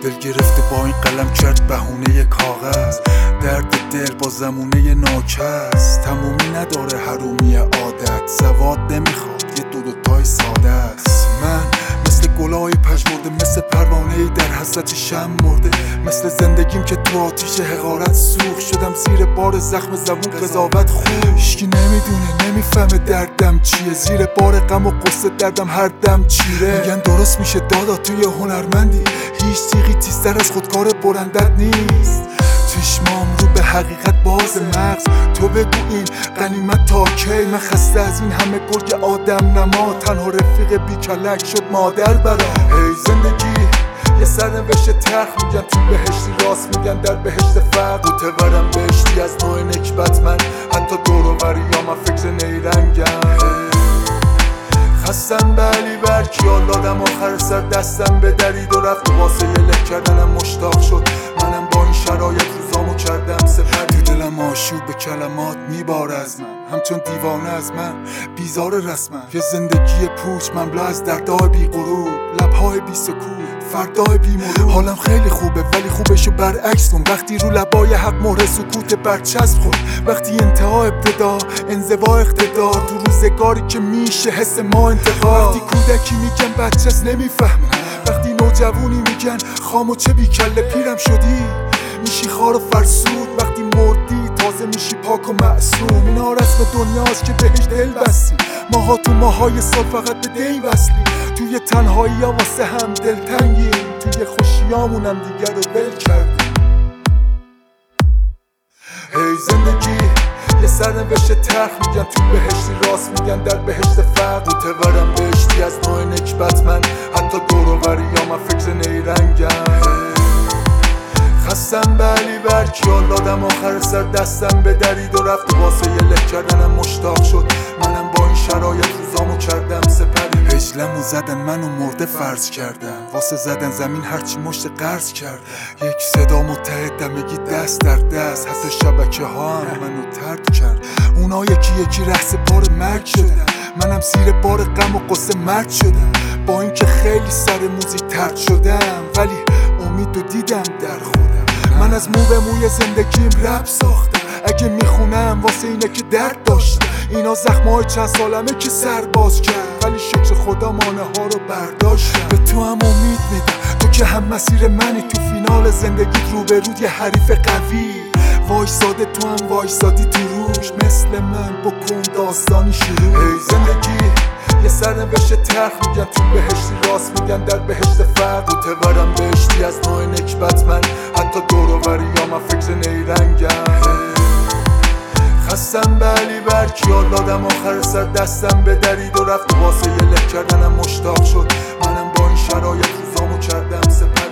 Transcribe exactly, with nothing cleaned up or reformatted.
دل گرفته با این قلم کرد بهونه کاغذ، درد دل با زمونه ناکس، تمومی نداره حرومی عادت، سواد نمیخواد یه دو دوتای ساده است. من مثل گلای پژمرده، مثل پروانه‌ای در حسرت شم مرده، مثل زندگیم که تو آتیش حقارت سوخت شدم زیر بار زخم زبون قضاوت خوب. هیچکی نمیدونه نمیفهمه دردم چیه، زیر بار غم و قصه دردم هر دم چیره. میگن درست میشه دادا توی هنرمندی، هیچ تیغی تیزتر از خودکار برندت نیست. چشمام رو به حقیقت باز مغز، تو بگو این غنیمت تا کی؟ من خسته از این همه گرگ آدم نما، تنها رفیق بی کلک شد مادر برام. هی زندگی یه سرنوشت تلخ، میگن تو بهشتی راست میگن در بهشت فقر، متورم بهشتی از نوع نکبت، من حتی دور و بریام فکر نیرنگم. خستم به علی برکی آلادم آخر سر دستم به درید و رفت، واسه یه له کردنم مشتاق شد، منم با این شرایط روزامو کردم سپر. تو دلم آشوب به کلمات میباره از من، همچون دیوانه از من بیزار رسمم. یه زندگی پوچ مملو از دردای بی غروب، لبهای بی سکوت، فردای بی مرور. حالم خیلی خوبه ولی خوبشو برعکس کن، وقتی رو لبای حق مهر سکوت برچسب خورد، وقتی انتها ابتدا انزوا اقتدار، تو روزگاری که میشه حس ما انتقاد. وقتی کودکی میگن بچه‌ست نمیفهمه، وقتی نوجوانی میگن خام و چه بی کله پیرم شدی، میشی خار و فرسود. وقتی مردی تازه میشی پاک و معصوم، اینا رسم دنیاست که بهش دل بستی، ماها تو ماهای سال فقط به دی وصلی، توی تنهایی ها واسه هم دلتنگیم، توی خوشیامونم دیگر رو ول کردیم. هی زندگی یه سرنوشت تلخ، میگن تو بهشتی راست میگن در بهشت فقر، متورم بهشتی از نوع نکبت، من حتی دور و بریام فکر نیرنگم. خستم به علی برکی آلادم آخر سر دستم به درید و رفت، واسه یه له کردنم مشتاق شد، منم با این شرایط روزامو کردم سپری. هجلمو زدن منو مرده فرض کردن، واسه زدن زمین هرچی مشت قرض کردن. یک صدا متحد دمگی دست در دست، حتی شبکه ها هم منو ترد کرد. اونا یکی یکی رهس بار مرگ شدن، منم زیر بار غم و قصه مرد شدم. با اینکه خیلی سر موزی ترد شدم، ولی امید و دیدم در خودم. من از مو به موی زندگیم رپ ساختم، اگه میخونم واسه اینه که درد داشتم. اینا زخمای چند سالمه که سر باز کرد، ولی شکر خدا مانه ها رو برداشتم. به تو هم امید میدم، تو که هم مسیر منی، تو فینال زندگیت روبرود یه حریف قوی. وایساده تو هم وایسادی تو روش، مثل من بکن داستانی شروع. هی زندگی یه سرنوشت تلخ، میگن تو بهشتی راست میگن در بهشت فقر، متورم بهشتی از نوع نکبت، من حتی دور و بریام فکر نیرنگم. خستم به علی برکی آلادم آخر سر دستم به درید و رفت، واسه یه له کردنم مشتاق شد، منم با این شرایط روزامو کردم سپر.